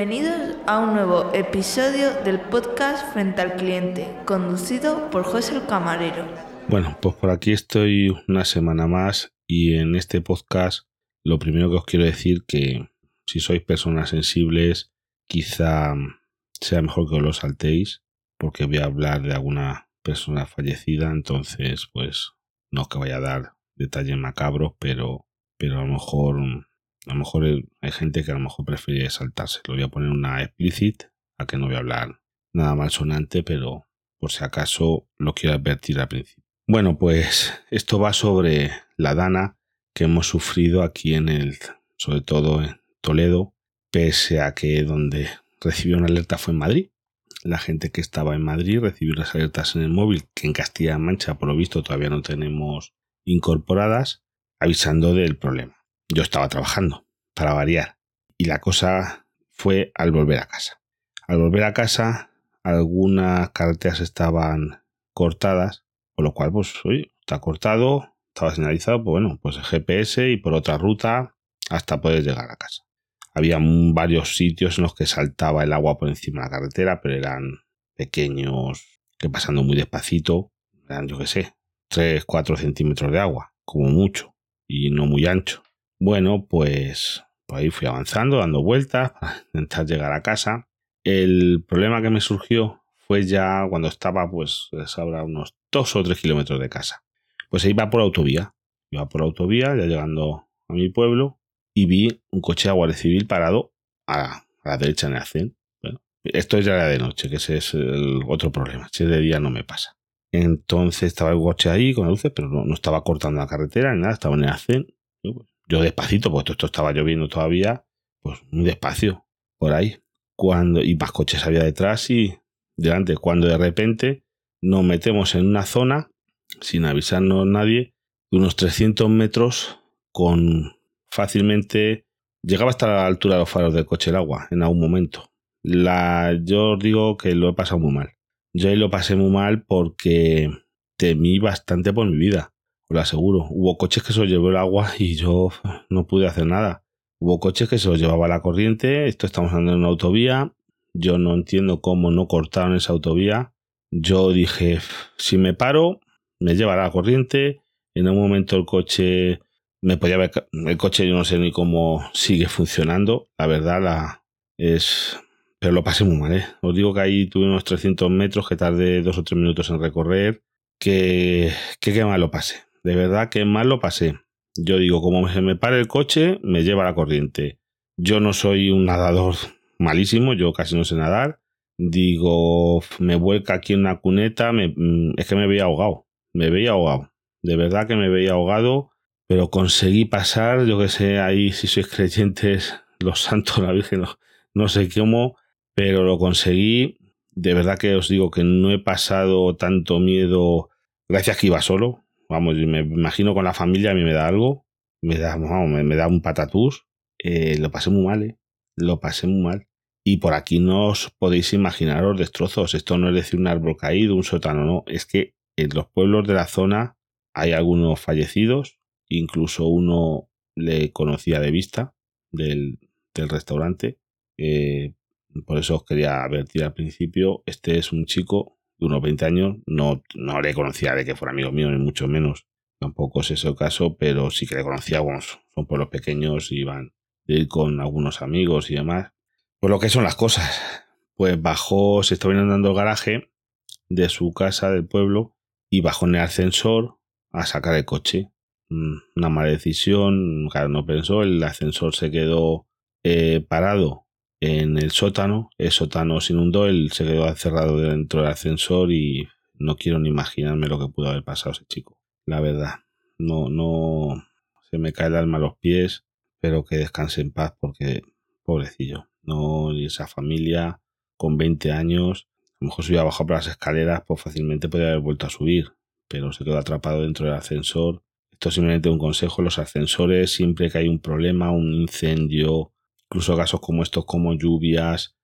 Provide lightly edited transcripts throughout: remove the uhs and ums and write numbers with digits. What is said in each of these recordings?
Bienvenidos a un nuevo episodio del podcast Frente al Cliente, conducido por José el Camarero. Bueno, pues por aquí estoy una semana más y en este podcast lo primero que os quiero decir que si sois personas sensibles quizá sea mejor que os lo saltéis porque voy a hablar de alguna persona fallecida, entonces pues no es que vaya a dar detalles macabros, pero a lo mejor hay gente que a lo mejor prefiere saltarse. Lo voy a poner una explícit, a que no voy a hablar nada malsonante, pero por si acaso lo quiero advertir al principio. Bueno, pues esto va sobre la dana que hemos sufrido aquí sobre todo en Toledo, pese a que donde recibió una alerta fue en Madrid. La gente que estaba en Madrid recibió las alertas en el móvil, que en Castilla-La Mancha, por lo visto, todavía no tenemos incorporadas, avisando del problema. Yo estaba trabajando, para variar, y la cosa fue al volver a casa. Al volver a casa, algunas carreteras estaban cortadas, por lo cual, pues, oye, está cortado, estaba señalizado, pues bueno, pues el GPS y por otra ruta hasta poder llegar a casa. Había varios sitios en los que saltaba el agua por encima de la carretera, pero eran pequeños, que pasando muy despacito, eran, yo qué sé, 3-4 centímetros de agua, como mucho, y no muy ancho. Bueno, pues ahí fui avanzando, dando vueltas para intentar llegar a casa. El problema que me surgió fue ya cuando estaba, pues, ahora unos 2 o 3 kilómetros de casa. Pues iba por autovía, ya llegando a mi pueblo, y vi un coche de Guardia Civil parado a la derecha en el arcén. Bueno, esto ya era de noche, que ese es el otro problema. Si es de día no me pasa. Entonces estaba el coche ahí con luces, pero no estaba cortando la carretera ni nada, estaba en el arcén. Yo despacito, porque esto estaba lloviendo todavía, pues muy despacio, por ahí. Y más coches había detrás y delante, cuando de repente nos metemos en una zona, sin avisarnos nadie, de unos 300 metros con fácilmente... Llegaba hasta la altura de los faros del coche el agua en algún momento. Yo os digo que lo he pasado muy mal. Yo ahí lo pasé muy mal porque temí bastante por mi vida, os lo aseguro. Hubo coches que se los llevó el agua y yo no pude hacer nada. Hubo coches que se los llevaba la corriente. Esto estamos andando en una autovía. Yo no entiendo cómo no cortaron esa autovía. Yo dije, si me paro, me llevará la corriente. En un momento el coche... El coche yo no sé ni cómo sigue funcionando. La verdad pero lo pasé muy mal, ¿eh? Os digo que ahí tuve unos 300 metros que tardé 2 o 3 minutos en recorrer. Que mal lo pasé. De verdad que mal lo pasé. Yo digo, como se me pare el coche, me lleva la corriente. Yo no soy un nadador malísimo, yo casi no sé nadar. Digo, me vuelca aquí en una cuneta, es que me veía ahogado. De verdad que me veía ahogado, pero conseguí pasar, yo que sé, ahí si sois creyentes, los santos, la Virgen, no sé cómo, pero lo conseguí. De verdad que os digo que no he pasado tanto miedo gracias que iba solo. Vamos, me imagino con la familia a mí me da algo. Me da un patatús. Lo pasé muy mal, ¿eh? Lo pasé muy mal. Y por aquí no os podéis imaginar los destrozos. Esto no es decir un árbol caído, un sótano, no. Es que en los pueblos de la zona hay algunos fallecidos. Incluso uno le conocía de vista del restaurante. Por eso os quería advertir al principio. Este es un chico de unos 20 años. No le conocía de que fuera amigo mío, ni mucho menos. Tampoco es ese el caso, pero sí que le conocía. Bueno, son pueblos pequeños y iban de ir con algunos amigos y demás. Pues lo que son las cosas. Pues bajó, se estaba inundando el garaje de su casa del pueblo y bajó en el ascensor a sacar el coche. Una mala decisión, claro, no pensó. El ascensor se quedó parado en el sótano se inundó, él se quedó encerrado dentro del ascensor y no quiero ni imaginarme lo que pudo haber pasado a ese chico. La verdad, no se me cae el alma a los pies, pero que descanse en paz porque, pobrecillo, y esa familia con 20 años, a lo mejor si hubiera bajado por las escaleras, pues fácilmente podría haber vuelto a subir, pero se quedó atrapado dentro del ascensor. Esto es simplemente un consejo: los ascensores, siempre que hay un problema, un incendio, incluso casos como estos, como lluvias,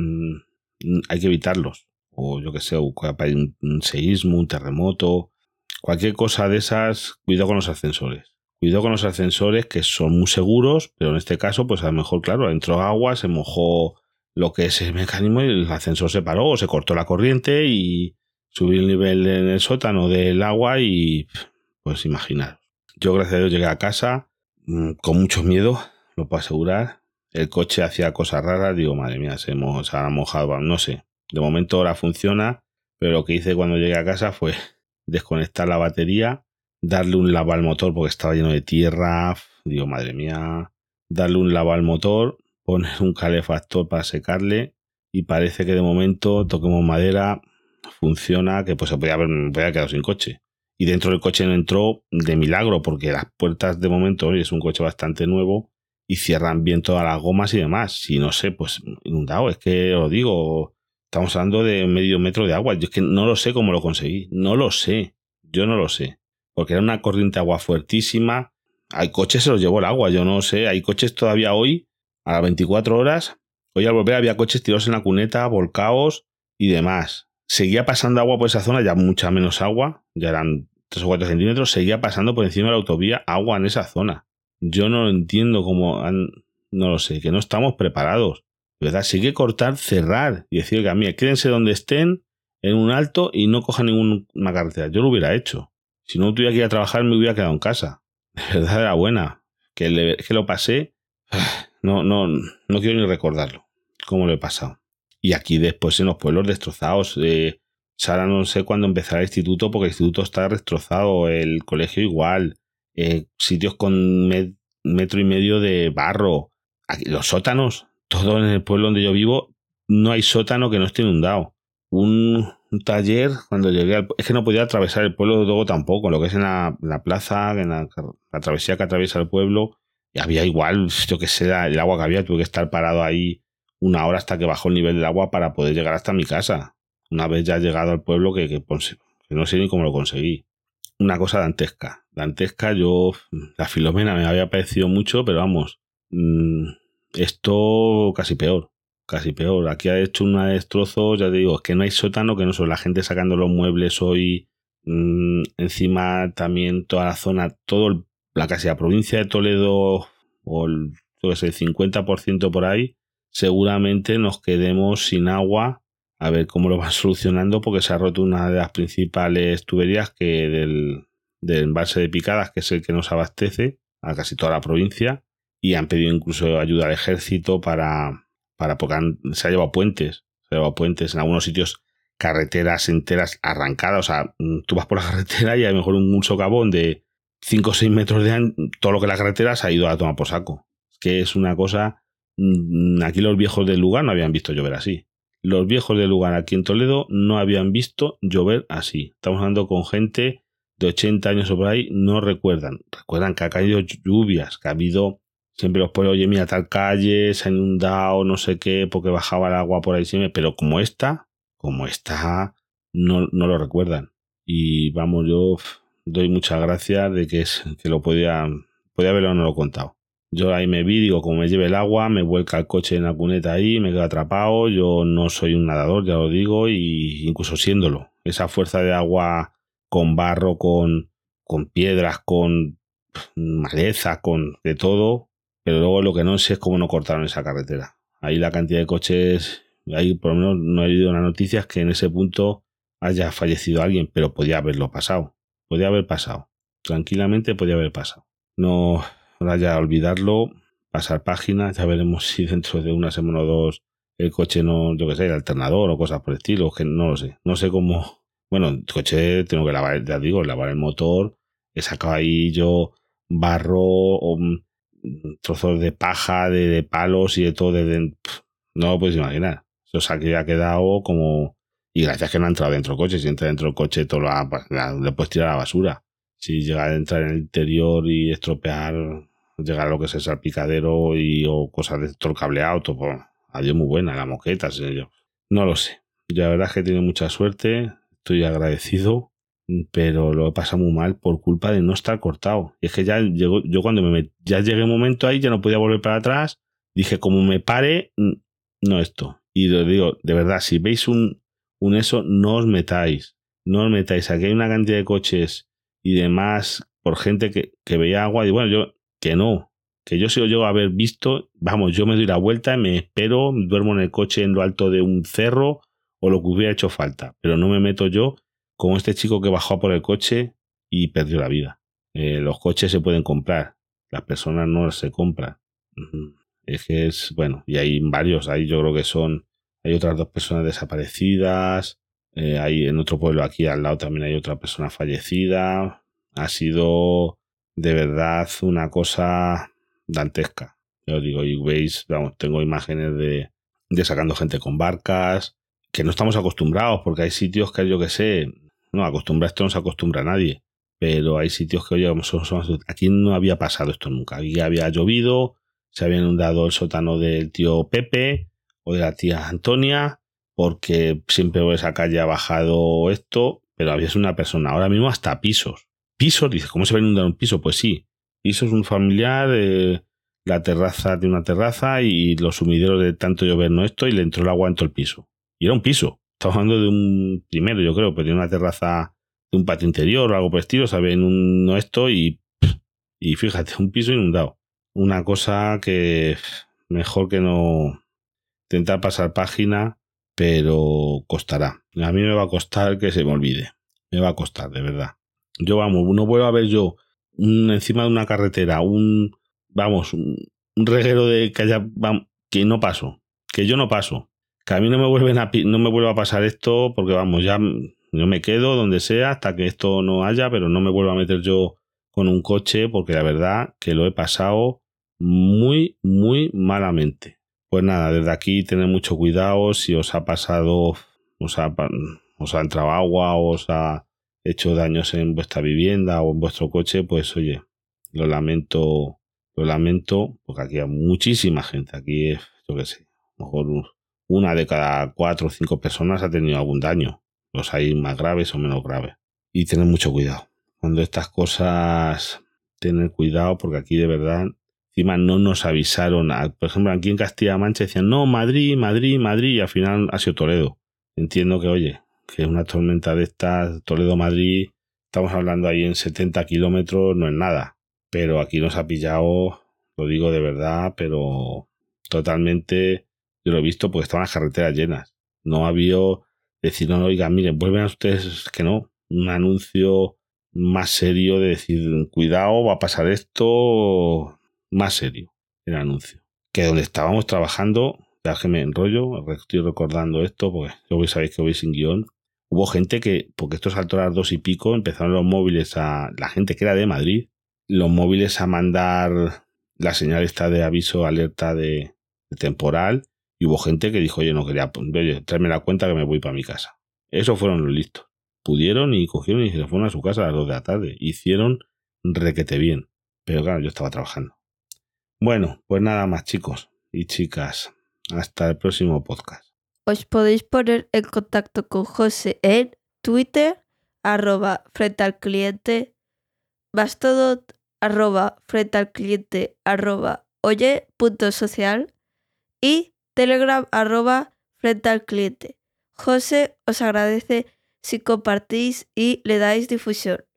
hay que evitarlos. O yo que sé, hay un seísmo, un terremoto, cualquier cosa de esas, cuidado con los ascensores. Cuidado con los ascensores, que son muy seguros, pero en este caso, pues a lo mejor, claro, entró agua, se mojó lo que es el mecanismo, y el ascensor se paró, se cortó la corriente y subí el nivel en el sótano del agua y pues imaginar. Yo gracias a Dios llegué a casa con mucho miedo, lo puedo asegurar. El coche hacía cosas raras, digo, madre mía, se ha mojado, no sé. De momento ahora funciona, pero lo que hice cuando llegué a casa fue desconectar la batería, darle un lavo al motor porque estaba lleno de tierra, digo, madre mía, darle un lavo al motor, poner un calefactor para secarle y parece que de momento, toquemos madera, funciona, que pues se podía haber quedado sin coche. Y dentro del coche no entró de milagro porque las puertas de momento, oye, es un coche bastante nuevo y cierran bien todas las gomas y demás. Si no sé, pues inundado, es que os digo, estamos hablando de medio metro de agua. Yo es que no lo sé cómo lo conseguí, no lo sé, yo no lo sé. Porque era una corriente de agua fuertísima. Hay coches, se los llevó el agua, yo no sé. Hay coches todavía hoy, a las 24 horas. Hoy al volver había coches tirados en la cuneta, volcados y demás. Seguía pasando agua por esa zona, ya mucha menos agua, ya eran 3 o 4 centímetros, seguía pasando por encima de la autovía agua en esa zona. Yo no entiendo cómo no lo sé, que no estamos preparados. ¿Verdad? Sí que cortar, cerrar y decir, que mira, quédense donde estén, en un alto y no cojan ninguna carretera. Yo lo hubiera hecho. Si no tuviera que ir a trabajar, me hubiera quedado en casa. De verdad era buena. Que lo pasé, no quiero ni recordarlo, cómo lo he pasado. Y aquí después en los pueblos destrozados. Ahora no sé cuándo empezará el instituto, porque el instituto está destrozado, el colegio igual, sitios con metro y medio de barro. Aquí, los sótanos, todo en el pueblo donde yo vivo, no hay sótano que no esté inundado. Un taller, cuando llegué es que no podía atravesar el pueblo luego tampoco, lo que es en la plaza, en la travesía que atraviesa el pueblo, y había igual, yo que sé, el agua que había, tuve que estar parado ahí 1 hora hasta que bajó el nivel del agua para poder llegar hasta mi casa. Una vez ya llegado al pueblo que no sé ni cómo lo conseguí. Una cosa dantesca. La Filomena me había parecido mucho, pero vamos, esto casi peor. Casi peor. Aquí ha hecho una destrozos, ya te digo, es que no hay sótano, que no son la gente sacando los muebles hoy. Encima también toda la zona, casi la provincia de Toledo, o el 50% por ahí, seguramente nos quedemos sin agua. A ver cómo lo van solucionando, porque se ha roto una de las principales tuberías del embalse de Picadas, que es el que nos abastece a casi toda la provincia, y han pedido incluso ayuda al ejército porque se ha llevado puentes. En algunos sitios, carreteras enteras arrancadas. O sea, tú vas por la carretera y a lo mejor un socavón de 5 o 6 metros de ancho, todo lo que la carretera se ha ido a tomar por saco. Es que es una cosa. Aquí los viejos del lugar no habían visto llover así. Los viejos del lugar aquí en Toledo no habían visto llover así. Estamos hablando con gente de 80 años o por ahí, no recuerdan. Recuerdan que ha caído lluvias, que ha habido siempre los pueblos, oye, mira, tal calle se ha inundado, no sé qué, porque bajaba el agua por ahí siempre, pero como esta, no lo recuerdan. Y vamos, yo doy muchas gracias de que lo podía haberlo o no lo contado. Yo ahí me vi, digo, como me lleve el agua, me vuelca el coche en la cuneta ahí, me quedo atrapado. Yo no soy un nadador, ya lo digo, y incluso siéndolo, esa fuerza de agua con barro, con piedras, con maleza, con de todo. Pero luego lo que no sé es cómo no cortaron esa carretera. Ahí la cantidad de coches, ahí por lo menos no he oído las noticias que en ese punto haya fallecido alguien, pero podía haberlo pasado. Podía haber pasado. Tranquilamente podía haber pasado. No, ahora ya olvidarlo, pasar página, ya veremos si dentro de una semana o dos el coche no, yo qué sé, el alternador o cosas por el estilo, que no lo sé. No sé cómo. Bueno, el coche tengo que lavar, ya digo, lavar el motor. He sacado ahí yo barro o trozos de paja, de palos y de todo. No lo puedes imaginar. Eso aquí ha quedado como. Y gracias que no ha entrado dentro del coche. Si entra dentro del coche, todo le puedes tirar a la basura. Si llega a entrar en el interior y estropear, llegar a lo que es el salpicadero o cosas de todo el cableado, todo, pues, adiós, muy buena, la moqueta, yo. No lo sé. Yo la verdad es que he tenido mucha suerte, estoy agradecido, pero lo he pasado muy mal por culpa de no estar cortado. Y es que ya llegó, yo cuando ya llegué un momento ahí, ya no podía volver para atrás, dije, como me pare, no esto. Y os digo, de verdad, si veis un eso, no os metáis. Aquí hay una cantidad de coches y demás por gente que veía agua y bueno, yo que no. Que yo si lo llego a haber visto, vamos, yo me doy la vuelta, me espero, duermo en el coche en lo alto de un cerro o lo que hubiera hecho falta. Pero no me meto yo como este chico que bajó por el coche y perdió la vida. Los coches se pueden comprar, las personas no se compran. Es que es, bueno, y hay varios, ahí yo creo que hay otras 2 personas desaparecidas, hay en otro pueblo aquí al lado también hay otra persona fallecida. Ha sido de verdad una cosa dantesca. Yo digo, y veis, vamos, tengo imágenes de sacando gente con barcas, que no estamos acostumbrados, porque hay sitios que yo que sé, no, acostumbra esto no se acostumbra a nadie, pero hay sitios que, oye, aquí no había pasado esto nunca. Aquí había llovido, se había inundado el sótano del tío Pepe o de la tía Antonia, porque siempre por esa calle ha bajado esto, pero había sido una persona. Ahora mismo hasta pisos. Pisos, dice, ¿cómo se va a inundar un piso? Pues sí, pisos, un familiar, la terraza de una terraza y los sumideros de tanto llover no esto, y le entró el agua en todo el piso. Y era un piso. Estamos hablando de un primero, yo creo, pero de una terraza de un patio interior o algo por el estilo, ¿sabes? No esto y fíjate, un piso inundado. Una cosa que mejor que no intentar pasar página, pero costará. A mí me va a costar que se me olvide. Me va a costar, de verdad. Yo, vamos, no vuelvo a ver yo encima de una carretera, un reguero de que haya, que no paso, que yo no paso. Que a mí no me vuelva a pasar esto, porque vamos, ya yo me quedo donde sea hasta que esto no haya, pero no me vuelvo a meter yo con un coche, porque la verdad que lo he pasado muy, muy malamente. Pues nada, desde aquí tened mucho cuidado. Si os ha pasado, os ha entrado agua, o os ha hecho daños en vuestra vivienda o en vuestro coche, pues oye, lo lamento, porque aquí hay muchísima gente. Aquí es, yo qué sé, a lo mejor una de cada 4 o 5 personas ha tenido algún daño. Los hay más graves o menos graves. Y tened mucho cuidado. Cuando estas cosas, tened cuidado, porque aquí de verdad, encima no nos avisaron. Por ejemplo, aquí en Castilla-La Mancha decían, no, Madrid, Madrid, Madrid, y al final ha sido Toledo. Entiendo que, oye, que es una tormenta de estas, Toledo-Madrid, estamos hablando ahí en 70 kilómetros, no es nada. Pero aquí nos ha pillado, lo digo de verdad, pero totalmente, yo lo he visto porque estaban las carreteras llenas. No había decir, no, oigan, miren, vuelven a ustedes, que no, un anuncio más serio de decir, cuidado, va a pasar esto, más serio, el anuncio. Que donde estábamos trabajando, ya que me enrollo, estoy recordando esto, porque yo sabéis que voy sin guión, hubo gente que, porque esto saltó a las 2 y pico, empezaron los móviles la gente que era de Madrid, los móviles a mandar la señal esta de aviso, alerta de temporal, y hubo gente que dijo, oye, no quería, oye, tráeme la cuenta que me voy para mi casa. Esos fueron los listos. Pudieron y cogieron y se fueron a su casa a las 2 de la tarde. Hicieron requete bien. Pero claro, yo estaba trabajando. Bueno, pues nada más, chicos y chicas. Hasta el próximo podcast. Os podéis poner en contacto con José en Twitter, @frentealcliente, Mastodon, @frentealcliente, @oye.social y Telegram, @frentealcliente. José os agradece si compartís y le dais difusión.